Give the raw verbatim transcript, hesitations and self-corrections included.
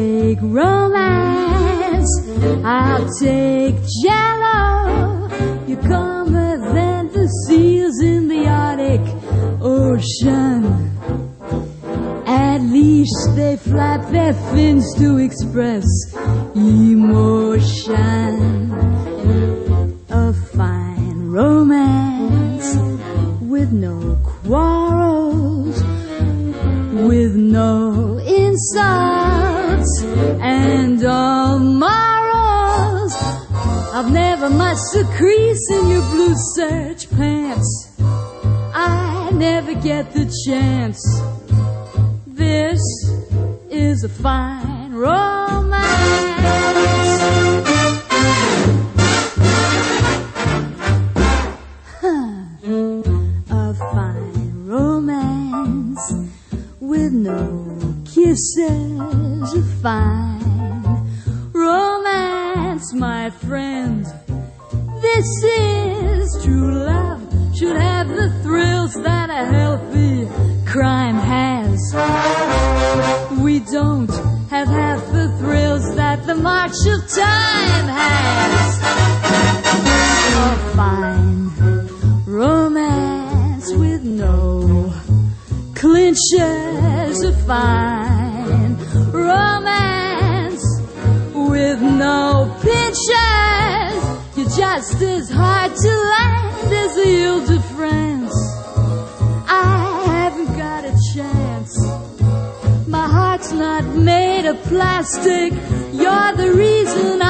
take romance, I'll take Jello. You're calmer than the seals in the Arctic Ocean. At least they flap their fins to express emotion. A fine romance with no quarrels, with no insults and all morals. I've never much a crease in your blue serge pants. I never get the chance. This is a fine romance. Huh. A fine romance with no kisses. A fine romance, my friend. This is true love. Should have the thrills that a healthy crime has. We don't have half the thrills that the march of time has. A fine romance with no clinches. A fine romance with no pinches. You're just as hard to land as the Ile-de-France. I haven't got a chance. My heart's not made of plastic. You're the reason